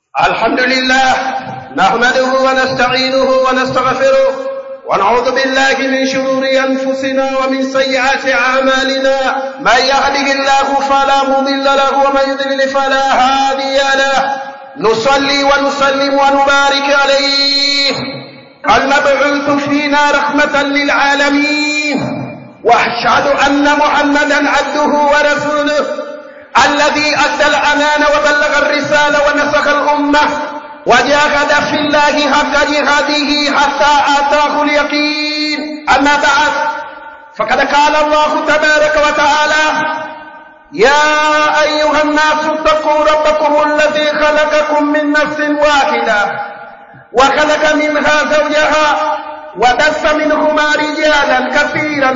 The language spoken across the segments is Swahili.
الحمد لله نحمده ونستعينه ونستغفره ونعوذ بالله من شرور أنفسنا ومن سيئات أعمالنا من يهده الله فلا مضل له ومن يضلل فلا هادي له نصلي ونسلم ونبارك عليه المبعوث فينا رحمة للعالمين وأشهد أن محمدا عبده ورسوله الذي أدى الأمانة وبلغ الرسالة ونسخ الأمة وجاهد في الله حق جهاده حتى آتاه اليقين. أما بعد فقد قال الله تبارك وتعالى: يا أيها الناس اتقوا ربكم الذي خلقكم من نفس واحدة وخلق منها زوجها وبث منهما رجالا كثيرا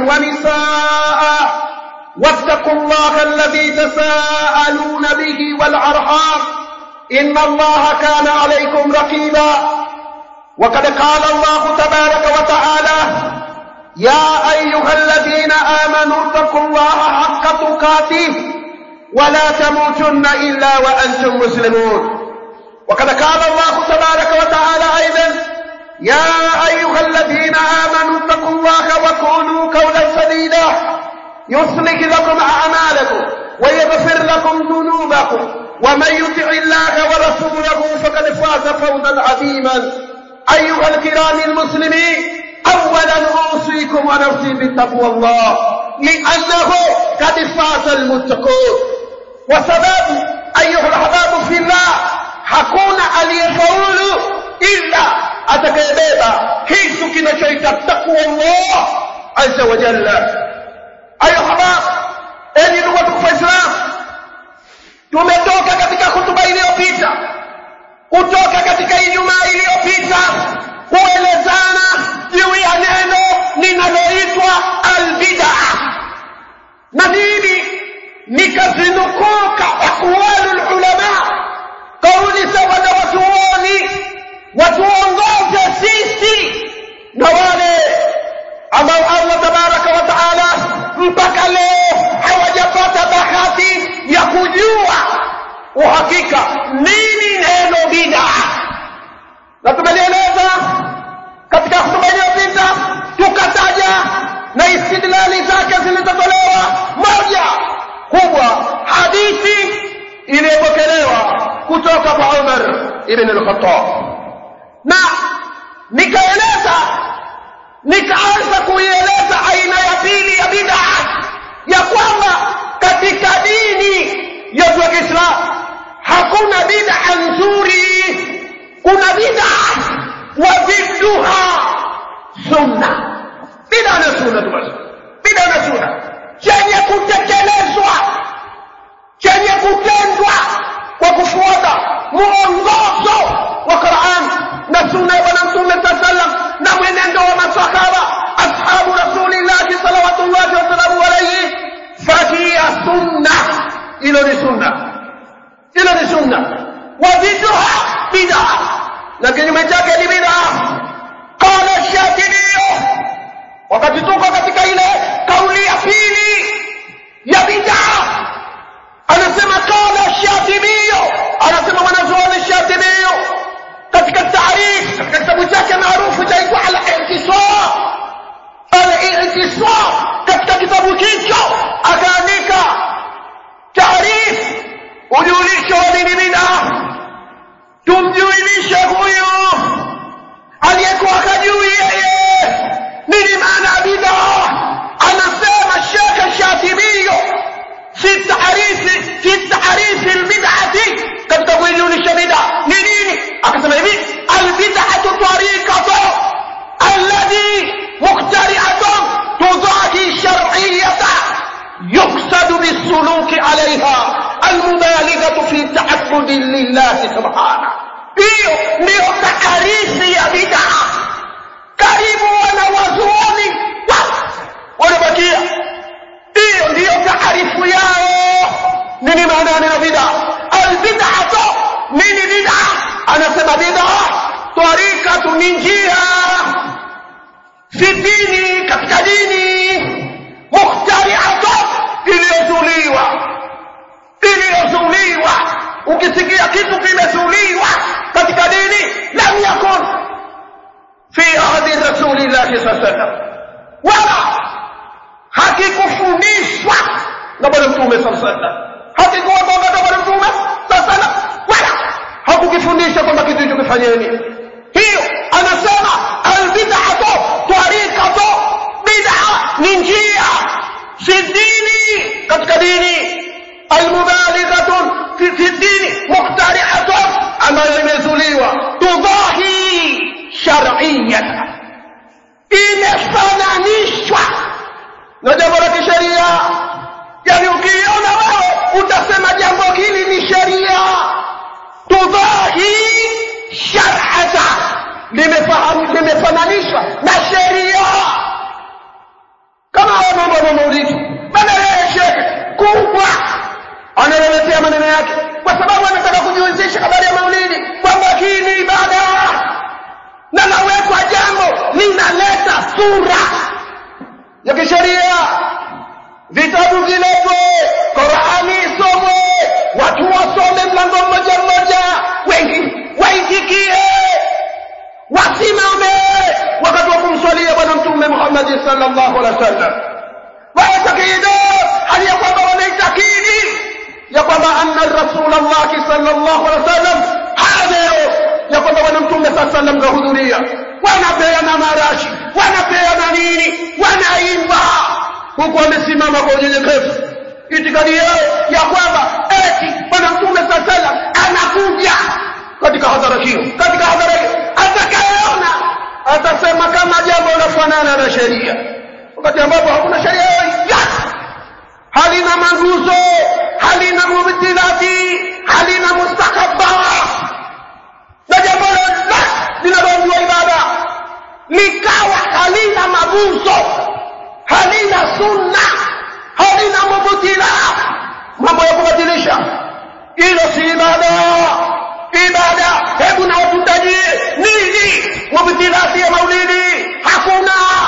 ونساء واتقوا الله الذي تساءلون به والأرحام إن الله كان عليكم رقيبا. وقد قال الله تبارك وتعالى: يا أيها الذين آمنوا اتقوا الله حق تقاته ولا تموتن إلا وأنتم مسلمون. وقد قال الله تبارك وتعالى أيضا: يا أيها الذين آمنوا اتقوا الله وقولوا قولا سديدا يصلح لكم أعمالكم ويغفر لكم ذنوبكم ومن يطع الله ورسوله فقد فاز فوزا عظيما. أيها الكرام المسلمين، أولا أوصيكم ونفسي بتقوى الله لأنه قد فاز المتقون. وسبب أيها الأحباب في الله hakuna aliyefaulu illa atakayebeba kitu kinachoitwa takwa Allah azza wa jalla. Ayuha enyi ndugu wa Islam, tumetoka katika hutuba iliyopita, kutoka katika Ijumaa iliyopita kuelezana juu ya neno linaloitwa al-bid'ah, na mimi nikazinukuka aqwalul ulama, kauli za wanawazuoni watuongoze sisi na wale ambao Allah tabaraka wa taala mpaka leo hawajapata bahati ya kujua uhakika nini neno bid'ah. Na tumelieleza katika hotuba iliyopita, tukataja na istidlali zake zilizotolewa. Moja kubwa, hadithi iliyopokelewa kutoka kwa Umar ibn al-Khattab, na nikaanza kuieleza aina ya pili ya bid'ah, ya kwamba katika dini yetu ya Kiislamu hakuna bid'ah nzuri, kuna bid'ah wa bid'ah sunna. Bid'ah na sunna tu basi, bid'ah na sunna chenye kutekelezwa, chenye kutendwa kwa kufuata muongozo wa Qur'an na sunna ya Mtume sallam na mwenendo wa masahaba ashabu rasulillah sallallahu wasallam alayhi, fahiya sunna. Ilo ni sunna wa bid'ah bid'ah, lakini mchake ni bid'ah. Qala Shatibi, wakati tuko katika ile kauli ya pili ya bid'ah, anasema qala Shatibi, anasema mwanazuoni Shatibi katika taarif, katika kitabu chake maarufu chaitwa al-i'tisam, katika kitabu hicho akaandika taarif, ujulisho wa nini bid'ah, tumjulishe huyu aliyekuwa hajui yeye nini maana bid'ah. Anasema Sheikh Shatibi fi taarif al-bid'ah, katika kujulisha bid'ah ni nini, akasema hivi: al-bid'atu tariqatu alladhi muqtari'atun tudahi shar'iyyata yuqsadu bis-suluki 'alayha al-mubalighatu fi ta'abbudi lillahi subhanahu. Hiyo ndio taarifi ya bid'ah. Karibu wanawazuoni wanabakia, hiyo ndio taarifu yao. Nini maana ya bid'ah? Al-bid'atu nini bid'ah? Anasema bid'ah tariqatu ni njia fi dini, katika dini, muhtari'atu iliyozuliwa. Ukisikia kitu kimezuliwa mkifundisha kwamba kitu hicho kifanyeni. Hiyo anasema albid'atu tariqatu, bid'a ni njia fi dini, katika dini. Almubalighatu fi dini muqtari'atu, ambayo imezuliwa tudahi shar'iyyah, imefananishwa na jambo la kisheria. Yani ukiona wewe utasema jambo hili ni sheria. Tudahi shar'ata, limefananishwa na sheria. Kama mambo ya maulidi, bana yeye shekhe kubwa analetea maneno yake kwa sababu anataka kujiwezesha habari ya maulidi kwamba hii ni ibada, na nawekwa jambo linaleta sura ya kisheria. Vitabu viletwe, Qur'ani isomwe, watu wasome mlango mmoja mmoja, wengi waitikie, wasimame wakati wa kumswalia bwana mtume Muhammad sallallahu alaihi wasallam. Waitakidi hali ya kwamba wanaitakidi ya kwamba anna Rasulullah sallallahu alaihi wasallam hadi ya kwamba bwana mtume sallallahu alaihi wasallam kahudhuria, wanapeana marashi, wanapeana nini, wanaimba huko wamesimama kwa unyenyekevu. Itikadi yao ya kwamba eti bwana mtume sallallahu alaihi wasallam anakuja katika hadhara hiyo, katika hadhara hiyo atakayeona atasema kama jambo linafanana na sheria, wakati ambapo hakuna sheria yoyote, halina manguzo, halina mubtilati, halina mustakabba, na jambo linaloitwa ibada likawa halina maguzo, halina sunna, halina mubtila, mambo ya kubadilisha. Hilo si ibada. Ibada, hebu na ututajie nini mubtilati ya maulidi? Hakuna.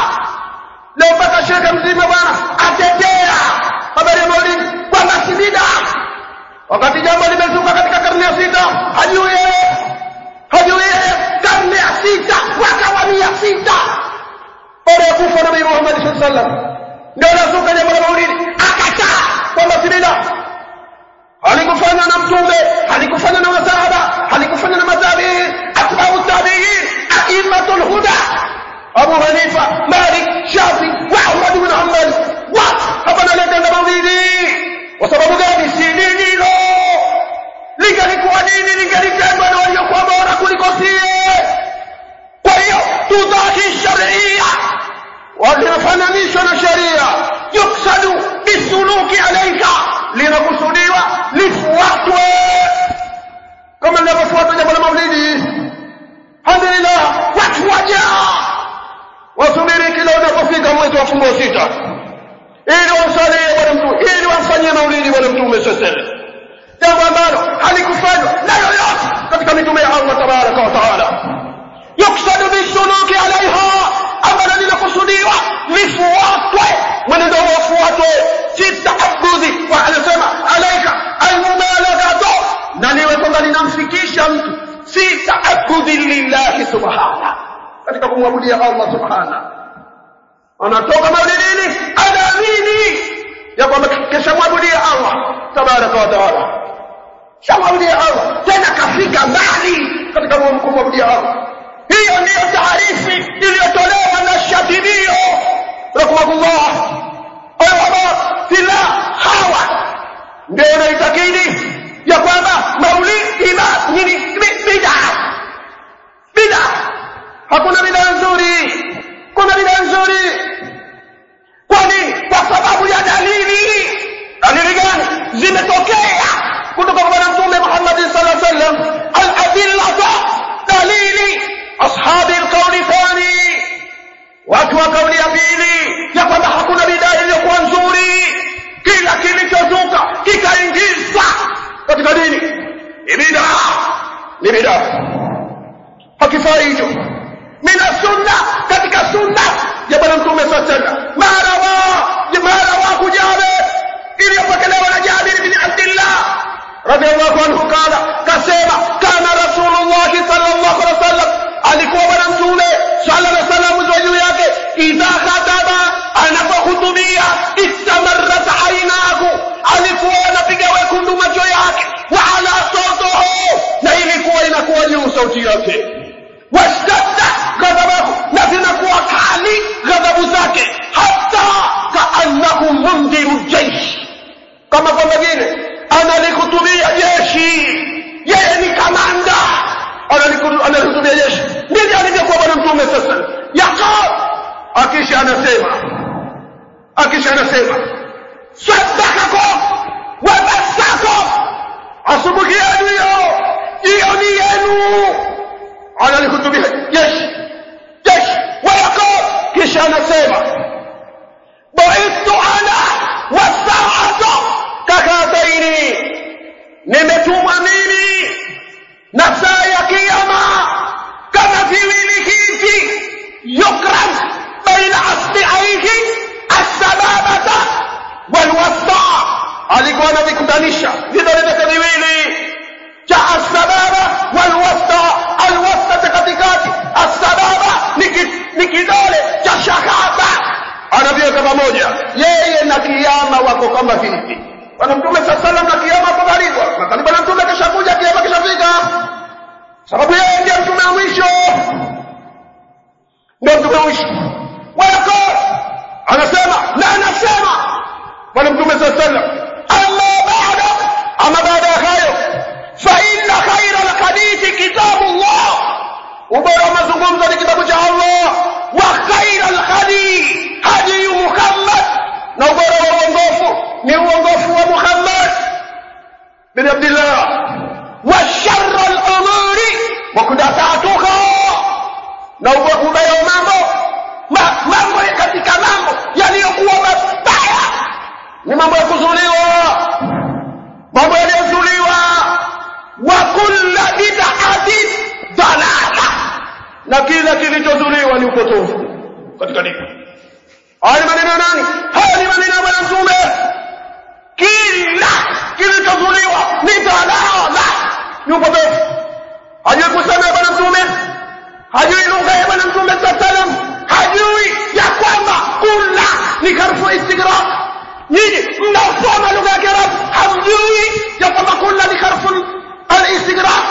Leo mpaka shekhe mzima bwana atetea habari ya maulidi kwamba si bid'a, wakati jambo limezuka katika karne ya 6. Hajui karne ya 6 mwaka wa 600 baada ya kufa Nabii Muhammad sallallahu alaihi wasallam ndio lazuka jambo la maulidi, akataa kwamba si bid'a. Halikufanya na mtume, halikufanya na masahaba, halikufanya na matabi'in, atba'u tabi'in, a'immatul huda, Abu Hanifa, Malik, Shafi wa Ahmad ibn Hanbal. Hapa naleta maulidi kwa sababu gani? Si dini hilo. Lingalikuwa dini lingelitendwa na waliokuwa bora kuliko sie. Kwa hiyo tudahi sharia, wanafananishwa na sheria. Yuksadu bisuluki alaika, linakusudiwa lifuatwe kama linavyofuatwa jambo la maulidi. Alhamdulillah, watu wajaa wasubiri kila unapofika mwezi wa fungo 6 ili wasalie bwana mtume, ili wafanyie maulidi bwana mtume sallallahu, jambo ambalo halikufanywa na yoyote katika mitume ya Allah tabaraka wa taala. Yuksadu bisuluki alaiha, ambalo linakusudiwa lifuatwe, mwenendo ufuatwe, si taabudhi. Wa anasema alaika almubalaghatu, na niwe kwamba linamfikisha mtu si taabudhi lillahi subhana, katika kumwabudia Allah subhana. Anatoka maulidini anaamini ya kwamba kesha mwabudia Allah tabaraka wa taala, shamwabudia Allah tena kafika mbali katika kumwabudia Allah. Hiyo ndiyo taarifi iliyotolewa na Shatibio rahimahullah. Fila hawa ndio wanaitakidi ya kwamba maulidi ni bid'a. Hakuna bid'a nzuri, kuna bid'a nzuri. Kwani kwa sababu ya dalili gani zimetokea kutoka kwa Mtume Muhammad sallallahu alaihi wasallam? Al-adilla, dalili ashabi al-qawli thani, watu wa kauli ya pili, ya kwamba hakuna bid'a iliyokuwa nzuri. Kila kilichozuka kikaingizwa katika dini ni bid'a, hakifai hicho. Mina sunna, katika sunna ya bwana mtume sallallahu alaihi wasallam, marawa kujabe iliyopokelewa na Jabir bin Abdullah radiyallahu anhu, kasema kana Rasulullah sallallahu alaihi wasallam, alikuwa bwana mtume sallallahu alaihi wasallam juu yake, idha khataba, anapohutubia, istamarrat ainahu, alikuwa anapiga wekundu macho yake, wa ala sawtuhu, na ilikuwa inakuwa yake. Washtadda ghadabahu, na zinakuwa kali ghadhabu zake, hata kaannahu mundiru jaysh, kama kwamba vile analihutubia jeshi. Yeye ni kamanda, analihutubia jeshi. Ndivyo alivyokuwa bwana mtume sasa. Yaqul, akisha anasema sadaqakum wa basakum, asubuhi yenu hiyo ni yenu. Analihutubia jeshi. Wa yaqul, kisha anasema ba'ithtu ana was-sa'atu kahataini, nimetumwa mimi na saa ya kiyama kama viwili hivi. Yukram baina asbi'aihi as-sababata wal-wasta, alikuwa anavikutanisha vidole vyake viwili, cha as-sababa wal-wasta. Al-wasta katikati, as-sababa ni kidole cha shahada, anaviweka pamoja. Yeye na kiyama wako kama hivi. Bwana mtume sallallahu na kiyama kwa karibu. Makani bwana mtume kishakuja, kiyama kishafika, sababu yeye ndiye mtume wa mwisho. Ndio mtume wa mwisho. Wako anasema bwana mtume sallallahu, amma baada ya hayo, fa inna khayra al-hadithi kitabullah, ubora wa mazungumzo ni kitabu cha Allah. Wa khayra al-hadi hadi Muhammad, na ubora wa uongofu ni uongofu wa Muhammad bin Abdullah. Wa sharra al-umuri muhdathatuha, na ubaya wa mambo katika mambo yaliyokuwa mabaya ni mambo ya kuzuliwa, mambo yaliyozuliwa. Wa kullu bid'atin dalala, na kila kilichozuliwa ni upotofu katika dini. Haya maneno nani? Haya ni maneno ya bwana mtume. Kila kilichozuliwa ni dalala, ni upotofu. Hajui kusema bwana mtume, hajui lugha ya bwana mtume sallam, hajui ya kwamba kula ni harfu istighraq. Nyinyi mnaosoma lugha ya Kiarabu hamjui ya kwamba kula ni harfu al-istighraq,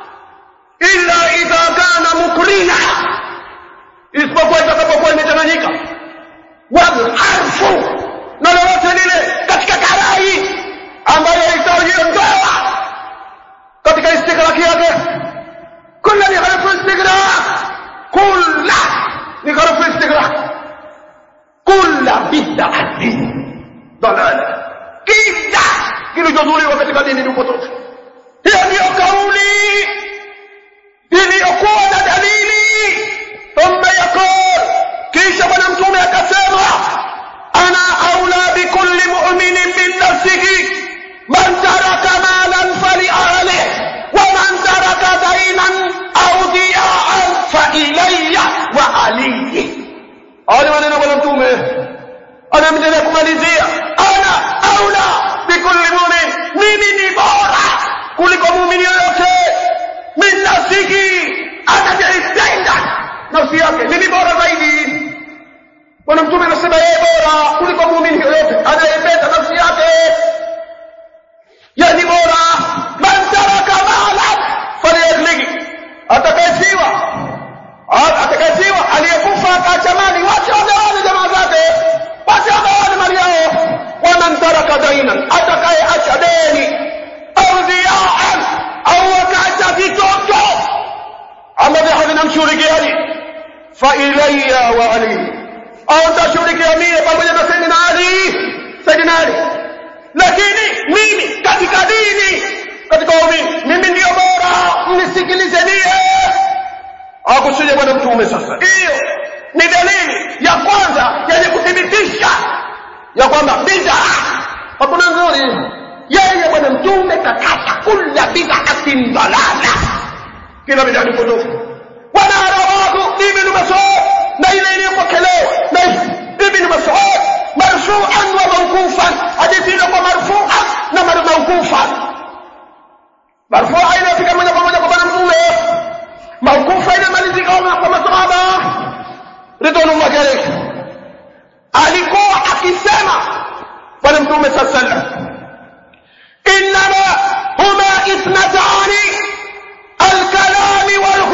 illa idha kana mukrina, isipokuwa itakapokuwa imechanganyika. Wal harfu, na lolote lile katika karai ambayo itaondoa katika istighraq yake. Kula ni harfu istighraq, kula ni harfu istighraq. Kula bid'atin dalala, kila kilichozuliwa katika dini ni upotofu. Hiyo ndiyo kauli iliyokuwa na dalili. Thumma yaqul, kisha bwana mtume akasema, ana aula bikulli mu'minin min nafsihi man taraka malan fali ahlihi wa man taraka daynan aw diya'an fa ilayya wa alayhi. Hali maneno bwana mtume anamjenga kumalizia, ana aula bikulli mu'min, mimi ni bora kuliko muumini yoyote. Min nafsihi, anajipenda nafsi yake, mimi bora zaidi. Bwana mtume anasema yeye bora kuliko muumini yoyote, anayependa nafsi yake, yeye bora. Man taraka malan falyahlihi, atakayesiwa aliyekufa akaacha mali, wacha wale jamaa zake, wacha wale mali yao. Wa man taraka dainan, atakayeacha deni, au dhiya'an, au akaacha vitoto ambavyo havinamshughulikiaji, fa ilayya wa alayhi, au tashughulikia mie pamoja na Sayyidina Ali. Lakini mimi katika dini, katika umini, mimi ndio bora, mnisikilize mie. Hakusudia bwana mtume. Sasa hiyo ni dalili ya kwanza yenye kuthibitisha ya kwamba bid'a hakuna nzuri. Yeye bwana mtume kakata kula bid'atin dalala, kila bid'a ni potofu. Wana rawahu Ibn Mas'ud, na ile iliyopokelewa na Ibn Mas'ud marfu'an wa mawqufan, hadithi ile kwa marfu'an na mawqufan. Marfu'a inafika moja kwa moja kwa bwana mtume, mawqufa inamalizika kwa masahaba ridwanullahi alayhi. Alikuwa akisema bwana mtume sallallahu alayhi wasallam, innama huma ithnatani al-kalami wal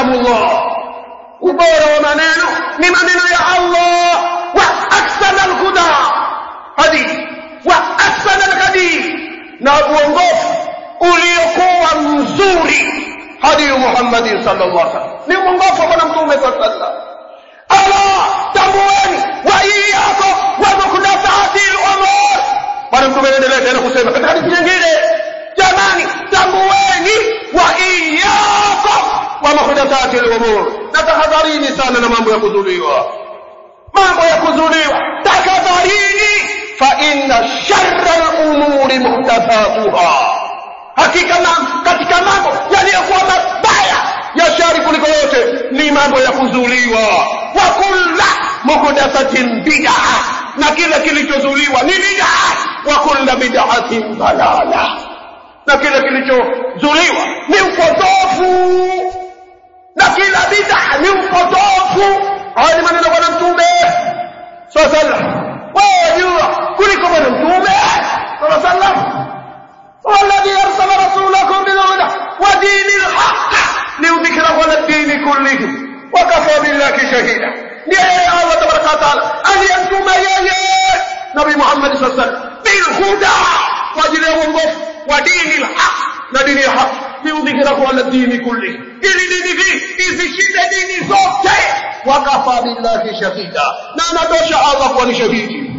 kalamullah, ubora wa maneno ni maneno ya Allah. Wa ahsana al-huda hadi wa ahsana al-hadi, na uongofu uliokuwa mzuri hadi Muhammad sallallahu alaihi wasallam, ni uongofu wa Mtume sallallahu alaihi wasallam. Ala tambueni wa iyyakum wa muhdathati al-umur. Bwana Mtume anaendelea tena kusema katika hadithi nyingine, jamani tambueni wa iyyakum wa muhdathati al-umur, na tahadharini sana na mambo ya kuzuliwa. Mambo ya kuzuliwa tahadharini, fa inna sharra al-umuri muhdathatuha, hakika katika mambo yaliyokuwa mabaya ya shari kuliko yote ni mambo ya kuzuliwa. Wa kullu muhdathatin bid'ah, na kila kilichozuliwa ni bid'ah. Wa kullu bid'atin dalala, na kila kilichozuliwa ni upotofu, na kila bid'ah ni upotofu. Haya ni maneno ya Mtume sallallahu alaihi wasallam. Wajua kuliko Mtume sallallahu alaihi wasallam, والذي أرسل رسولكم بالهدى ودين الحق ليظهره على الدين كله وكفى بالله شهيدا. يا الله تبارك وتعالى أن ينتم يا نبي محمد صلى الله عليه وسلم بالهدى وجل ودين الحق، ودين الحق ليظهره على الدين كله، ili dini hii isishinde dini zote. وكفى بالله شهيدا، na anatosha Allah kuwa ni shahidi.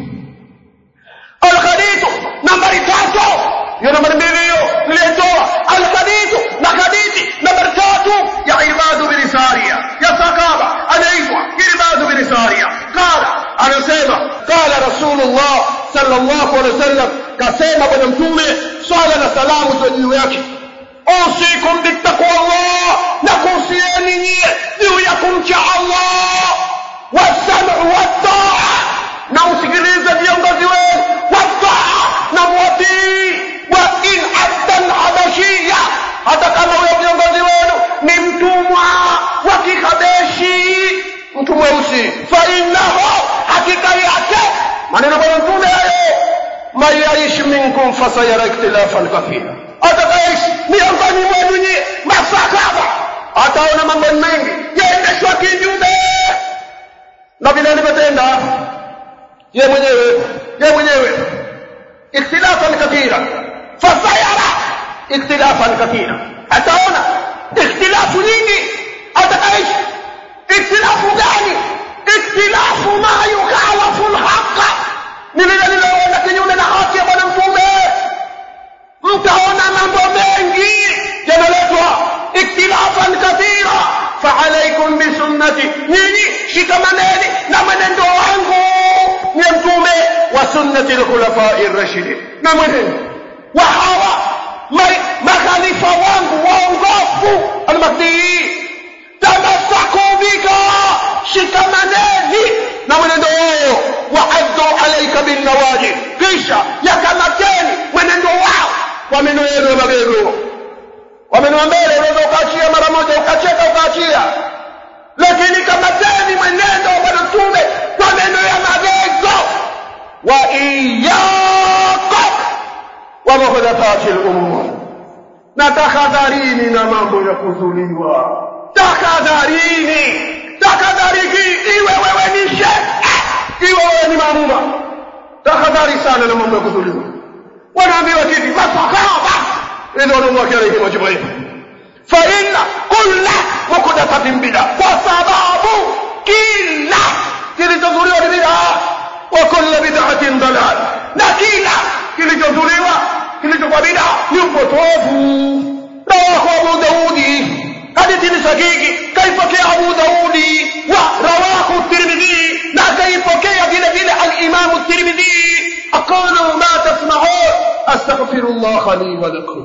Al-hadith nambari 3, hiyo nambari 2 hiyo nilitoa. Al-hadith na hadithi nambari 3 ya Ibad bin Sariya ya sahaba anaitwa Ibad bin Sariya. Anasema qala Rasulullah sallallahu alaihi wasallam, kasema bwana Mtume swalla na salamu juu yake, usikum bittaqwallah, na kuhusieni nyie juu ya kumcha Allah, wasam'u wat-ta'a, na usikilize viongozi wenu, wat-ta'a, na mutii. Wa in abdan habashiyya, hata kama huyo viongozi wenu ni mtumwa wa Kihabeshi, mtumwa mweusi, fa innahu, hakika yake maneno ya Mtume hayo, man yaish minkum fasayara ikhtilafan kathira, atakaishi miongoni mwenu nyinyi masahaba ataona mambo mengi yaendeshwa kinyume na vile alivyotenda yeye mwenyewe. Ikhtilafan kathira, fasayara ikhtilafan kathira, ataona ikhtilafu nyingi. Atakaishi ikhtilafu gani? Ikhtilafu ma yukhalafu al-haqq, ni lile linaloenda kinyume na haki ya Bwana Mtume. Mtaona mambo mengi yanaletwa ikhtilafan kathira, fa alaykum bi sunnati, nyinyi shikamaneni na mwenendo wangu ni Mtume, wa sunnati al-khulafa'i ar-rashidin, na mwenendo wa hawa makhalifa wangu waongofu al-mahdiyyin. Tamassaku bika, shikamaneni na mwenendo wao. Wa addu alayka bin nawajid, kisha yakamateni mwenendo wao kwa meno yenu ya magego. Wameno mbele unaweza ukaachia mara moja, ukacheka ukaachia, lakini kamateni mwenendo wa Bwana Mtume kwa meno ya magego. Wa iyyakum wa muhdathati al-umur, na tahadharini na mambo ya kuzuliwa. Tahadharini. Iwe wewe ni sheikh, iwe wewe ni maamuma, tahadhari sana na mambo ya kuzuliwa. Wanaambiwa hivi masahaba ndio alayhi majma'i, fa inna kulla muhdathatin bid'ah, kwa sababu kila kilichozuliwa ni bid'ah, wa kullu bid'atin dalal, na kila kilichozuliwa kilichokuwa bid'ah ni upotovu. Rawahu Abu Daudi, hadithi ni sahihi, kaipokea Abu Daudi, wa rawahu Tirmidhi, na kaipokea vile vile al-Imam at-Tirmidhi. aqulu ma tasma'un, astaghfirullah li wa lakum.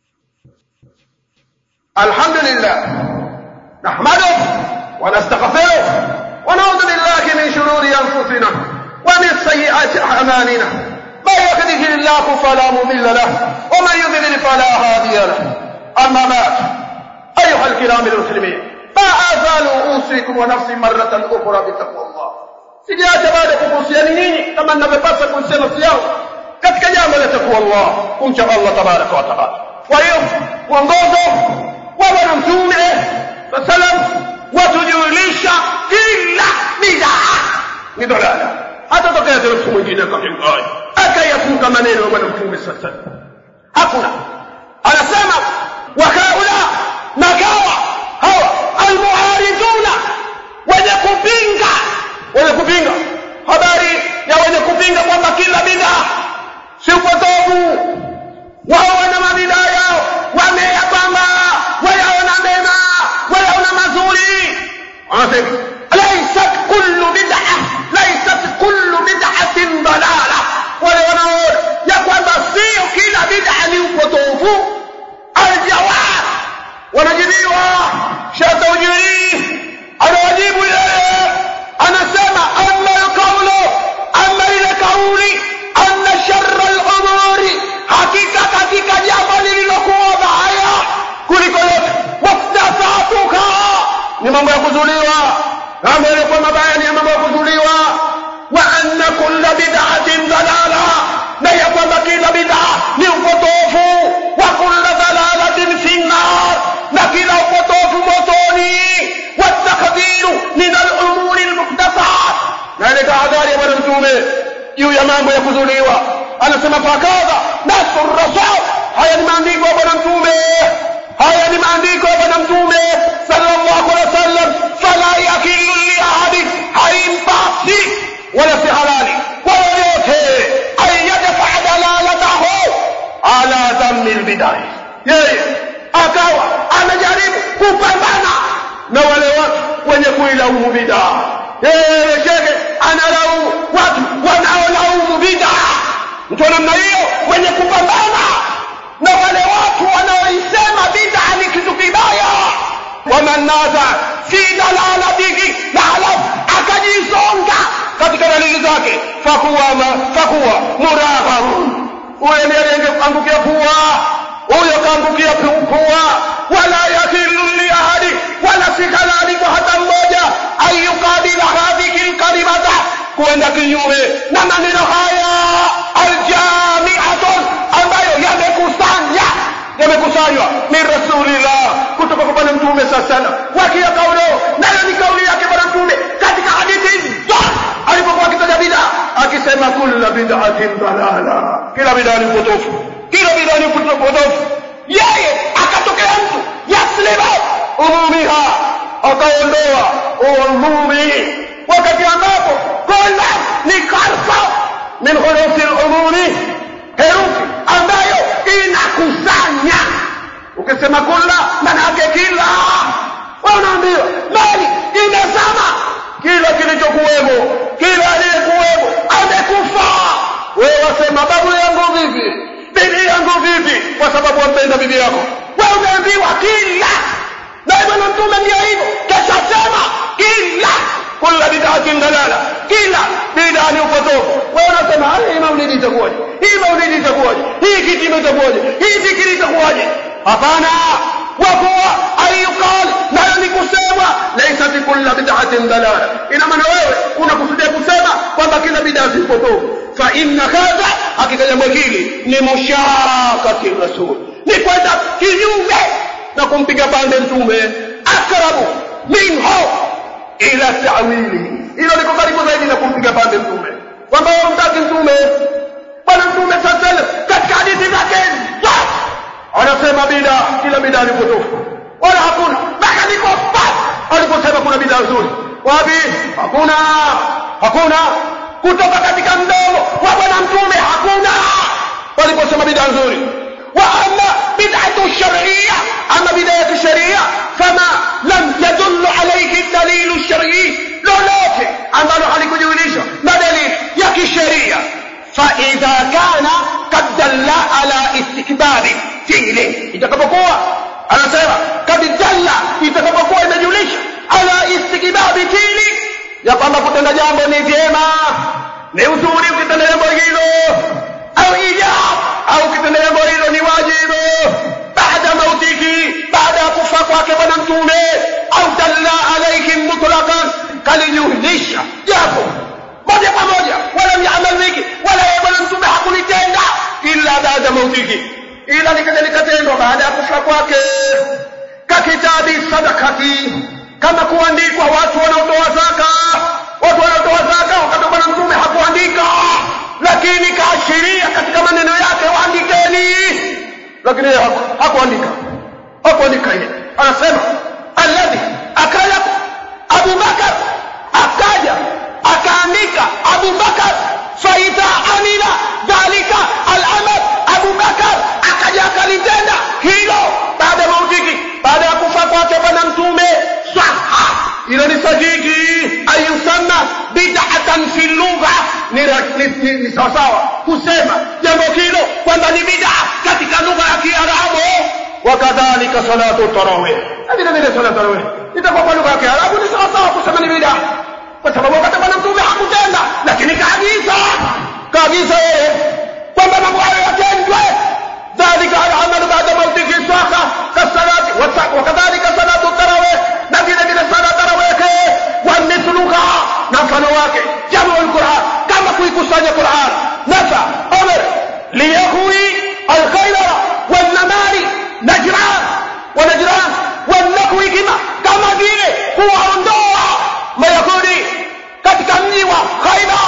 Alhamdulillah, nahmaduhu wa nastaghfiruh, wa na'udhu billahi min shururi anfusina wa min sayyiati a'malina. Man yahdihillahu fala mudilla lahu wa man yudlil fala hadiya lahu. Amma ba'd, أيها الكرام المسلمين، ما أزال أوصيكم ونفسي مرة أخرى بتقوى الله. Sijaacha baada kuhusiana nini kama ninavyopaswa kuhusiana nafsi yangu katika jambo la takwa Allah, kumcha Allah tabaraka wa taala. Kwa hiyo uongozo wa Bwana Mtume wasallam watujulisha kila bid'a ni dalala. Hata tokea mtu mwingine akakingai akayafunga maneno ya bwana Mtume sallallahu alaihi wasallam, hakuna. Anasema wakaula nakawa hawa almuariduna, wenye kupinga habari ya wenye kupinga kwamba kila bid'a si upotovu. Wao wana mabid'a yao, wameyapanga, wayaona mema, wayaona mazuri. Anasema laysat kullu bid'atin dalala, wale wanaona ya kwamba sio kila bid'a ni upotovu. Aljawab, wanajibiwa shatawjiri, anawajibu yeye, anasema amma ile kauli anna sharra al-umuri, hakika katika jambo lililokuwa baya kuliko yote, muhdathatuha, ni mambo ya kuzuliwa. Mambo yalikuwa mabaya ni mambo ya kuzuliwa. Wa anna kulla bid'atin dalala, na ya kwamba kila bid'a ni upotofu. Wa kulla dalalatin fi an-nar, na kila upotofu motoni. Wa takdiru min al-umuri al-muhdathat, na ile tahadhari ya Bwana Mtume juu ya mambo ya kuzuliwa. Anasema fakadha nasr rasul, haya ni maandiko ya Bwana Mtume, haya ni maandiko ya Bwana Mtume sallallahu alaihi wasallam. Fala yakillu li ahadi, haimpasi wala si halali kwa yote ayyadfa dalalatahu ala dhammi al-bid'ah. Yeye akawa anajaribu kupambana na wale watu wenye kuilaumu bid'a. Yeye shekhe analaumu watu wanaolaumu bid'a. Mtu namna hiyo mwenye kupambana na wale watu wanaoisema bid'a ni kitu kibaya. Waman naza fi dalalatihi, na alafu akajisonga katika dalili zake, fakuwa muragham, huyo ndiye angeangukia pua, huyo kaangukia pua. Wala yakillu li ahadi, wala si halali kwa hata mmoja ayukabila hadhihi al-kalimata, kuenda kinyume na maneno haya aljami'atun, ambayo yamekusanywa min rasulillah, kutoka kwa Bwana Mtume sallallahu alaihi wasallam. Wakia kaulo, nayo ni kauli yake Bwana Mtume katika hadithi alipokuwa akitaja bid'a, akisema kullu bid'atin dalala, kila bid'a ni upotofu, kila bid'a ni upotofu. Yeye akatokea mtu yaslima umumiha, akaondoa umumi, wakati ambapo kullu ni karfa min hurufi al-umumi, herufi ambayo inakusanya. Ukisema kulla maana yake kila, wanaambiwa bali imesema kila kilichokuwemo, kila aliyekuwemo amekufa. Wewe wasema babu yangu vipi, bibi yangu vipi, kwa sababu wampenda bibi yako. Wewe umeambiwa kila, na Bwana Mtume ndio hivyo kisha sema kila kulla bid'atin dalala, kila bid'a ni upotofu. Wewe unasema hii maulidi itakuwaje, hii maulidi itakuwaje, hii kitima itakuwaje, hii zikiri itakuwaje? Hapana, wakuwa ayuqal, nayo ni kusema laysat kulla bid'atin dalala. Ina maana wewe unakusudia kusema kwamba kila bid'a si upotofu. Fa inna hadha, hakika jambo hili ni musharakati rasul, ni kwenda kinyume na kumpiga pande Mtume. Akrabu minhu ila ta'wili, hilo liko karibu zaidi na kumpiga pande Mtume, kwamba wamtaki Mtume. Bwana Mtume sallallahu alaihi wasallam katika hadithi zake anasema bid'a, kila bid'a ni potofu, wala hakuna mpaka niko aliposema kuna bid'a nzuri. Wapi? Hakuna kutoka katika mdomo wa Bwana Mtume, hakuna waliposema bid'a nzuri. Wa amma bid'atu shar'iyya, ama bid'atu shar'iyya, fama lam yadullu alayhi dalilu shar'i, lolote ambalo halikujulisha na dalili ya kisheria. Fa idha kana qad dalla ala istikbari fi'li, itakapokuwa anasema kad dalla, itakapokuwa inajulisha ala istikbari fi'li, ya kwamba kutenda jambo ni vyema, ni uzuri ukitenda jambo hilo, au ijab, au ukitenda jambo hilo ni wajibu baada mautiki, baada ya kufa kwake Bwana Mtume, au dalla alayhi mutlaqan, kalijulisha jambo moja kwa moja, wala yamal wiki, wala Bwana Mtume hakulitenda illa baada mautiki, ila likatendwa baada ya kufa kwake. kakitabi sadakati, kama kuandikwa watu wanaotoa zaka. Watu wanaotoa zaka wakati bwana mtume hakuandika, lakini kaashiria katika maneno yake waandikeni, lakini hakuandika yeye. Anasema alladhi akala Abu Bakar, akaja akaandika Abu Bakar, faida amila dhalika al-amal, Abu Bakar akaja akalitenda hilo baada ya mautiki, baada ya kufa kwake bwana mtume. Saha, ilo ni sahihi ayusanna bid'atan fi lugha, ni sawa kusema jambo hilo kwamba ni bid'a katika lugha ya Kiarabu. Wakadhalika salatu tarawih, vile salatu tarawih itakuwa kwa lugha ya Kiarabu ni sawa kusema ni bid'a, kwa sababu wakati bwana mtume hakutenda, lakini kaagiza yeye kwamba mambo hayo yatendwe. Dhalika al-amal ba'da mautiki saha kasalati wakadhalika salatu tarawih, na vile salatu tarawih wa mithluha, na mfano wake jamu al-Qur'an, kama kuikusanya Qur'an. Nasa amr liyahwi al-khayra wal-namari najran wal-nakwi, kama vile kuondoa mayahudi katika mji wa Khaybar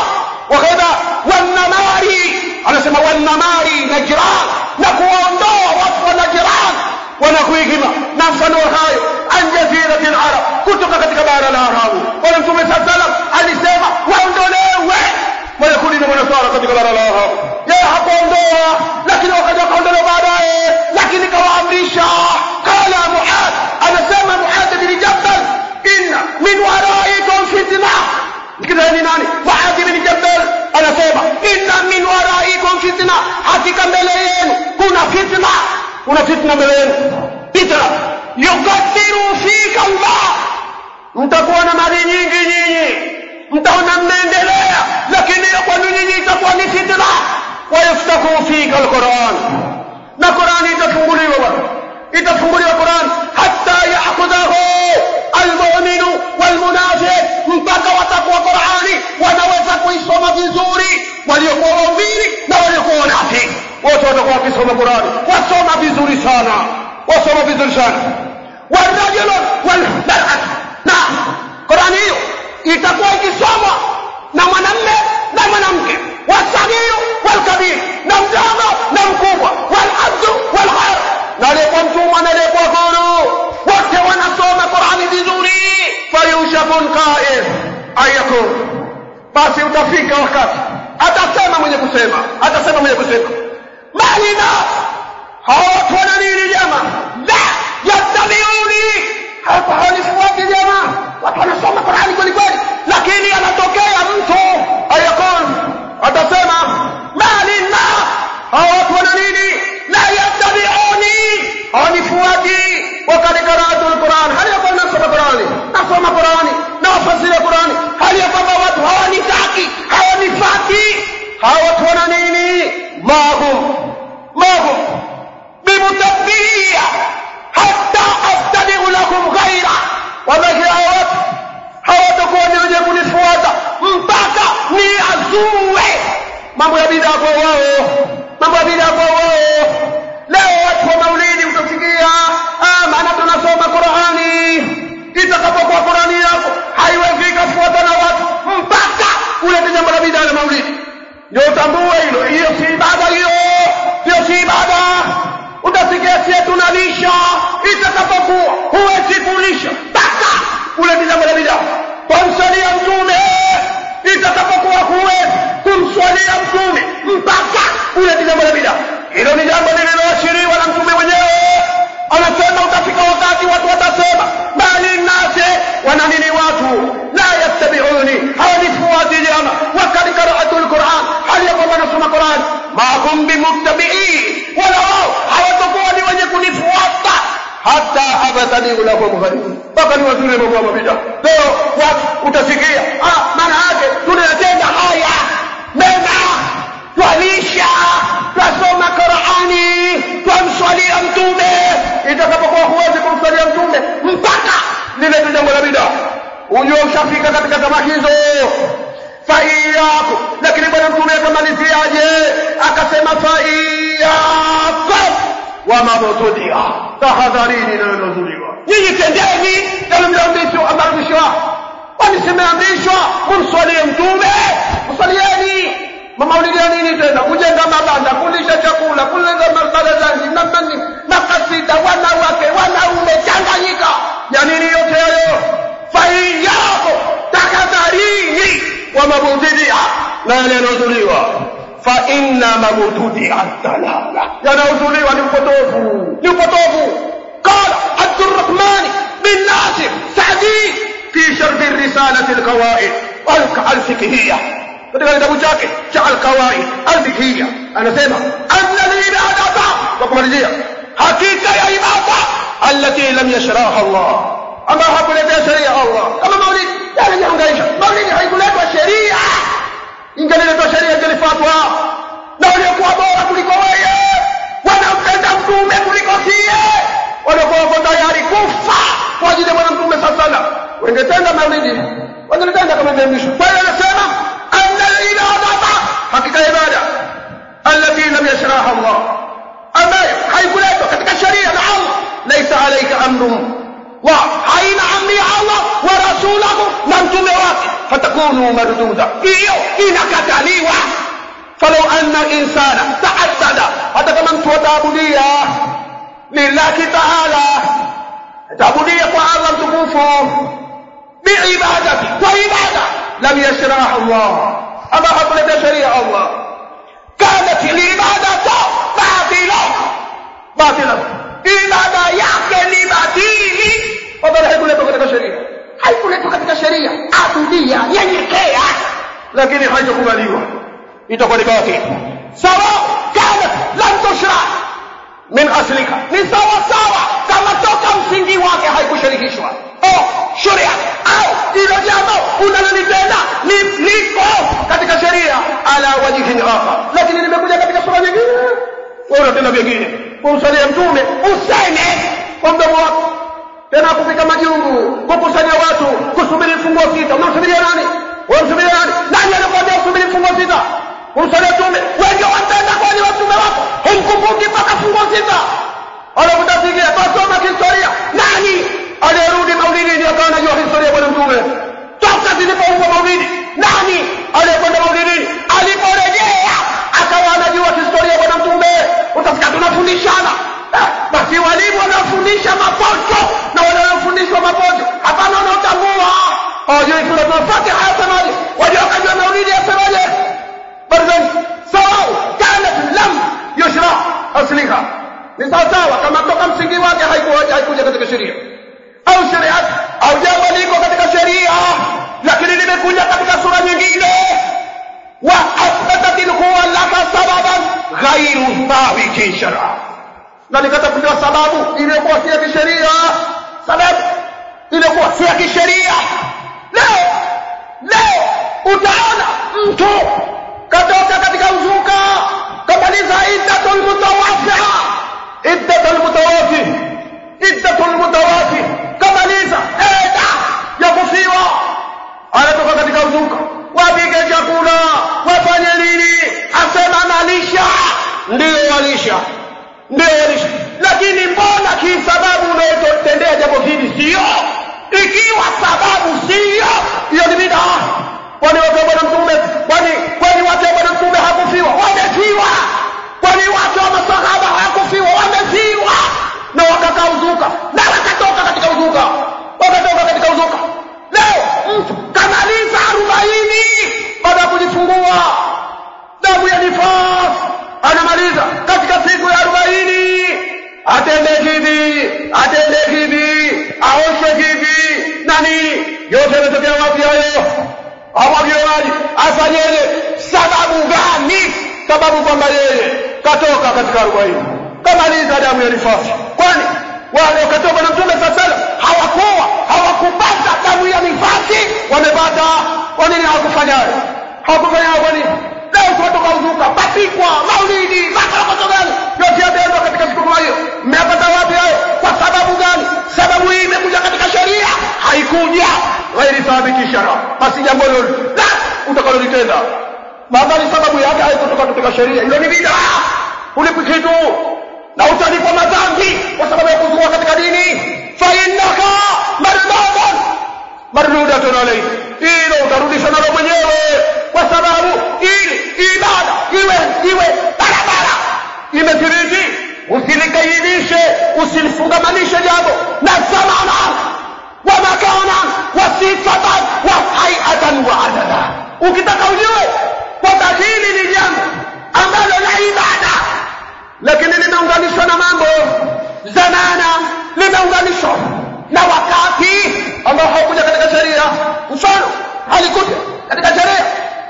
wal-namari, anasema wal-namari najran, na kuondoa watu wa Najran wanakuigima, na mfano hayo an jazirati al-arab, kutoka katika bara la Arabu. Bwana Mtume sallallahu alisema waondolewe mayahudi na manasara katika bara la Arabu. Yeye hakuondoa, lakini wakaja kaondolewa baadaye, lakini kawaamrisha. Qala Muad, anasema Muad bin Jabal, inna min waraikum fitna. Kida ni nani? Muad bin Jabal anasema inna min waraikum fitna, hakika mbele yenu kuna fitna mbele yenu. Fitna yukathiru fika Allah, mtakuwa na mali nyingi, mtaona mnaendelea, lakini kwa nyinyi itakuwa ni fitna. Wa yaftaku fika al-Qur'an, na Qur'an itafunguliwa Qur'an hatta ya'khudhahu al-mu'minu wal-munafiq, mpaka watakuwa Qur'ani wanaweza kuisoma vizuri waliokuwa waumini na waliokuwa wanafiki. Wote watakuwa wakisoma Qur'ani, wasoma vizuri sana. Warajulu wal-mar'at, na Qur'ani hiyo itakuwa ikisomwa na mwanamume na mwanamke, wasagiru wal-kabir, na mdogo na mkubwa, wal-abdu wal-hur, na aliyekuwa mtumwa na aliyekuwa huru, wote wanasoma Qur'ani vizuri. Fayushafun qa'id ayakun, basi utafika wakati atasema mwenye kusema malina, hawa watu wana nini jamaa? La yattabi'uni, hapa hawanifuati jamaa. Watu wanasoma Qur'ani kweli, lakini anatokea mtu ayakun atasema malina, hawa watu wana nini? La yattabi'uni, hawanifuati. Wakati qara'atu al-Qur'an, hali ya kwamba nasoma Qur'ani na wafasiri Qur'ani, hali ya kwamba watu hawanitaki, hawanifati. Hawa watu wana nini? mahum bimutabbiya hatta astabi'u lakum ghayra, wallahi hawatakuwa ni wenye kunifuata mpaka ni azue mambo ya bid'a kwa wao. Leo watu wa maulidi utasikia maana tunasoma Qur'ani, itakapokuwa Qur'ani yako haiwezi kufuata na watu mpaka ulete jambo la bid'a na maulidi, ndio utambue hilo. Hiyo si ibada, si ibada. Utasikia sisi tunalisha, itakapokuwa huwezi kulisha mpaka ulete jambo la bid'a. Kumswalia mtume, itakapokuwa huwezi kumswalia mtume mpaka ulete jambo la bid'a. Hilo ni jambo lililoashiriwa na mtume mwenyewe. Anasema utafika wakati watu watasema bali nase wana nini? Watu la yattabi'uni, hawanifuati jama. Wakati qara'atu al-Qur'an, hali ya kwamba nasoma Qur'an, ma hum bimuttabi'in, wala wao hawatakuwa ni wenye kunifuata hatta abtadi'u lahum ghayr, mpaka ni wazuri mambo ya bid'a. Leo watu utasikia maana yake tunayatenda haya mema, twalisha, twasoma Qur'ani, twamswalia mtume. Itakapokuwa huwezi kumswalia mtume mpaka lile jambo la bid'a, ujue ushafika katika kama hizo. Faiyaku, lakini bwana mtume akamaliziaje? Akasema faiyaku wa mabtudia, tahadharini na nazuliwa. nyinyi tendeni yale mlioamrishwa. Kwani simeamrishwa kumswalia mtume? Mswalieni. Maulidi ya nini tena? Kujenga mabanda, kulisha chakula, kulenga mabarazani na makasida, wanawake wanaume changanyika. Ya nini yote hayo? Faiyako takadharini wa mabudidia na yale yanayozuliwa. Fa inna mabudidia dalala, yanayozuliwa ni upotovu, ni upotovu. Qala Abdurrahman bin Nasir Saadi fi sharh الرسالة القواعد الفقهية katika kitabu chake cha al-Qawaid al-Fiqhiyya anasema anna al-ibadata, kwa kumalizia, hakika ya ibada allati lam yashraha Allah, ama hakuletea sheria Allah. Kama maulidi yanahangaisha, maulidi haikuletwa sheria. Ingeletwa sheria ingelifuatwa na waliokuwa bora kuliko wewe, wanampenda mtume kuliko sie, waliokuwa tayari kufa kwa ajili ya mtume sallallahu. Wangetenda maulidi, wangetenda kama imeamrishwa. Kwa hiyo anasema anna al-ibadata, hakika ibada allati lam yashraha Allah, ambayo haikuletwa katika sheria na Allah, laysa alayka amrun, wa haina amri Allah wa rasulahu, na mtume wake, fatakunu marduda, hiyo inakataliwa. Falau anna insana ta'addada, hata kama mtu ataabudia lillahi ta'ala, ataabudia kwa Allah mtukufu biibadati, kwa ibada lam yashraha Allah, ama hakuleta sheria Allah, kanat al-ibadatu batila, ibada yake ni batili, wala haikuletwa katika sheria. Haikuletwa katika sheria, abudia, nyenyekea, lakini haitakubaliwa, itakuwa ni batili. Sawa kanat lam tushra min aslika, ni sawa sawa kama toka msingi wake haikushirikishwa sheria, au hilo jambo unalolitenda liko katika sheria ala wajhi akhar, lakini limekuja katika sura nyingine, wewe unatenda vingine. Kumsalia mtume useme kwa mdomo wako, tena kupika majungu, kukusanya watu, kusubiri fungo sita. Unamsubiria nani? Unamsubiria nani? Nani anakuambia usubiri fungo sita? Kumsalia mtume wewe watenda kwa ajili ya mtume wako, humkumbuki mpaka fungo sita. Anakutafikia basoma historia, nani aliyerudi maulidi akawa anajua historia ya mtume toka zilipoumbwa maulidi? Nani aliyekwenda maulidi aliporejea akawa anajua historia ya mtume? Utasikia tunafundishana, basi walimu wanafundisha mapocho na wanaofundishwa mapocho hapana, wanaotambua hawajui sura Fatiha yasemaje, wajua maulidi yasemaje. Barzani sawa kanat lam yushra asliha, ni sawa kama toka msingi wake haikuja katika sheria au sheria au jambo liko katika sheria, lakini limekuja katika sura nyingine. Wa athbatat huwa laka sababan ghairu thabiti shar'a, na nikatafuta sababu iliyokuwa si ya kisheria, sababu iliyokuwa si ya kisheria. Leo utaona mtu katoka katika uzuka, kamaliza iddatul mutawafi, kamaliza eda ya kufiwa, anatoka katika uzuka, wapige chakula, wafanye nini, asema analisha, ndio walisha. Lakini mbona kisababu unayotendea jambo hili sio? Ikiwa sababu sio, hiyo ni bid'a. Kwani watu wa mtume, kwani watu wa mtume hakufiwa? Wamefiwa. Kwani watu wa masahaba hakufiwa? Wamefiwa. Na wakakaa uzuka, na wakatoka katika uzuka. Leo mtu kamaliza 40 baada ya kujifungua, damu ya nifas, anamaliza katika siku ya 40, atende hivi, aoshe hivi, nani yote yanatokea wapi hayo? Hawajiwaji afanyeje? Sababu gani? Sababu kwamba yeye katoka katika 40, kamaliza damu ya nifasi. Kwani wale wakatoka na mtume sallallahu hawakupata damu ya nifasi? Wamepata. Kwa nini hawakufanya? Kwa nini? Leo kutoka uzuka, papikwa, maulidi, makarakoto gani? Yote yataenda katika siku kama hiyo. Mmepata wapi hayo? Kwa sababu gani? Sababu hii imekuja katika sheria? Haikuja. Ghairi thabiti shara. Basi jambo hilo utakalolitenda, madhali sababu yake haikutoka katika sheria, hilo ni bid'a. Ulipikitu na utalipwa madhambi kwa sababu ya kuzua katika dini. Fa inna kibiriti usilikaidishe usilifungamanishe jambo na zamana wa makana wa sifatan wa hayatan wa adada. Ukitaka ujue kwamba hili ni jambo ambalo la ibada lakini limeunganishwa na mambo zamana, limeunganishwa na wakati ambao haukuja katika sheria. Mfano halikuja katika sheria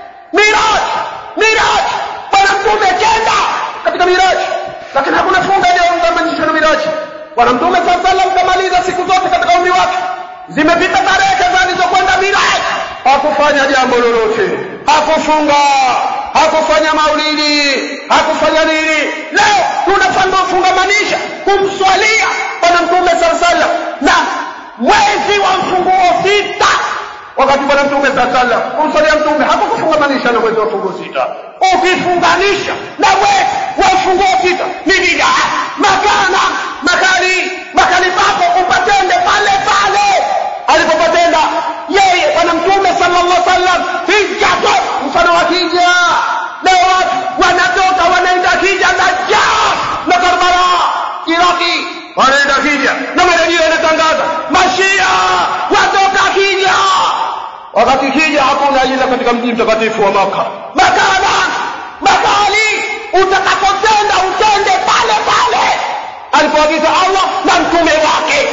Miraj bwana mtume kenda katika Miraj, lakini hakuna funga iliyounganishwa na Miraj. Bwana mtume sallallahu alaihi wasallam kamaliza siku zote katika umri wake, zimepita tarehe zilizokwenda Miraj, hakufanya jambo lolote, hakufunga, hakufanya maulidi, hakufanya nini. Leo tunafanya kufungamanisha kumswalia bwana mtume sallallahu alaihi wasallam na mwezi wa mfunguo sita, wakati bwana mtume sallallahu alaihi wasallam kumswalia mtume hakukufungamanisha na mwezi wa mfunguo sita. Ukifunganisha na mwezi wa mfunguo sita ni bid'a. Makali papo upatende pale alipopatenda yeye bwana mtume sallallahu alaihi wasallam hija. Mfano wa hija leo watu wanatoka wanaenda hija na Karbala Iraki, wanaenda hija na marejeo yanatangaza Mashia watoka hija, wakati hija hakuna hija katika mji mtakatifu wa Makka. Makali utakapotenda utende pale alipoagiza Allah na mtume wake.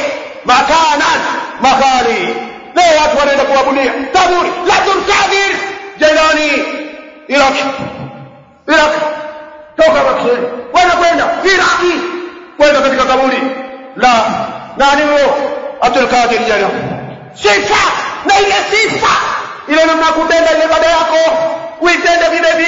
Makali leo watu wanaenda kuabudia kaburi la Abdulkadir Jailani Iraki, toka Makka wanakwenda Iraki, kwenda katika kaburi la nani huyo Abdulkadir Jailani. Sifa na ile sifa ile namna kutenda ile ibada yako uitende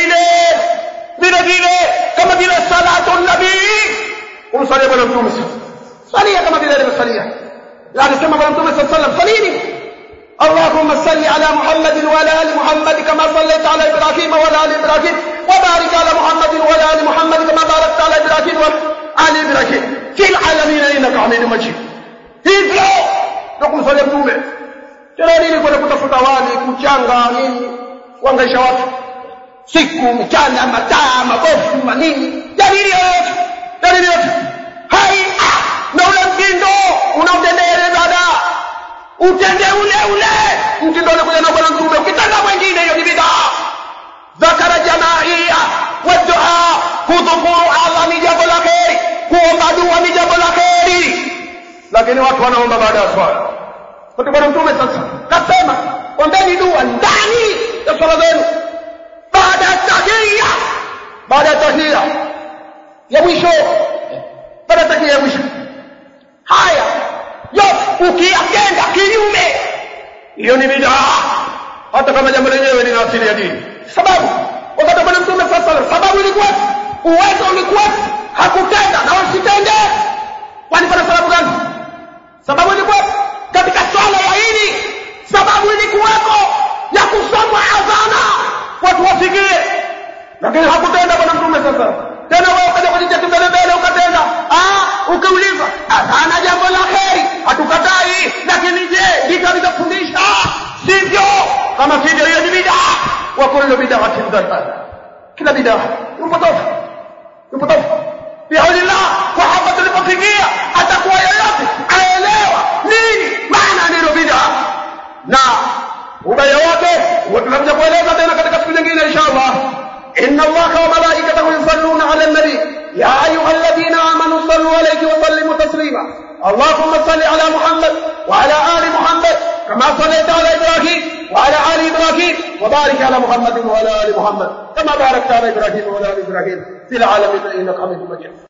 vile kama vile salatu nabii umsalie bwana mtume salia kama vile alivyosalia. Anasema bwana mtume sallallahu alaihi wasallam salini Allahumma salli ala Muhammadin wa ala ali Muhammad kama sallaita ala Ibrahim wa ala ali Ibrahim wa barik ala Muhammadin wa ala ali Muhammad kama barakta ala Ibrahim wa ali Ibrahim fil alamin innaka Hamidum Majid. Hivyo ndio kumsalia mtume. Tena nini kwenda kutafuta wali kuchanga nini kuangaisha watu siku mchana mataa mabofu manini dalili yote hai na ule mtindo unaotendea ibada utende ule mtindo unakuja na bwana mtume. Ukitaka mwingine hiyo ni bid'a. Zakara jamaia wa dua, kudhukuru Allah ni jambo la kheri, kuomba dua ni jambo la kheri, lakini watu wanaomba baada ya swala. Kwa bwana mtume sasa kasema ombeni dua ndani ya swala zenu baada ya tahiyya ya mwisho, haya yote ukiyatenda kinyume hiyo ni bid'a, hata kama jambo lenyewe lina asili ya dini. Sababu wakati bwana mtume sasa sababu ilikuwa uwezo ulikuwa hakutenda na wasitende, walipata sababu gani? Sababu ilikuwa katika swala ya hili, sababu ilikuwako ya kusoma adhana watu wafikie, lakini hakutenda bwana mtume sasa. Tena wewe ukaja kujitia mbele ukatenda, ukauliza adhana jambo la kheri hatukatai, lakini je ndivyo alivyofundisha? Sivyo. Kama sivyo hiyo ni bid'a. Wa kullu bid'atin dalala, kila bid'a upotofu. Bihaulillah kwa hapa tulipofikia atakuwa yoyote aelewa nini maana neno bid'a na ubaya wake tunakuja kueleza tena katika siku nyingine inshallah. Inna Allaha wa malaikatahu yusalluna 'ala an-nabi ya ayyuhalladhina amanu sallu 'alayhi wa sallimu taslima. Allahumma salli 'ala Muhammad wa 'ala ali Muhammad kama sallaita 'ala Ibrahim wa 'ala ali Ibrahim wa barik 'ala Muhammad wa 'ala ali Muhammad kama barakta 'ala Ibrahim wa 'ala ali Ibrahim fil 'alamin innaka Hamidum Majid.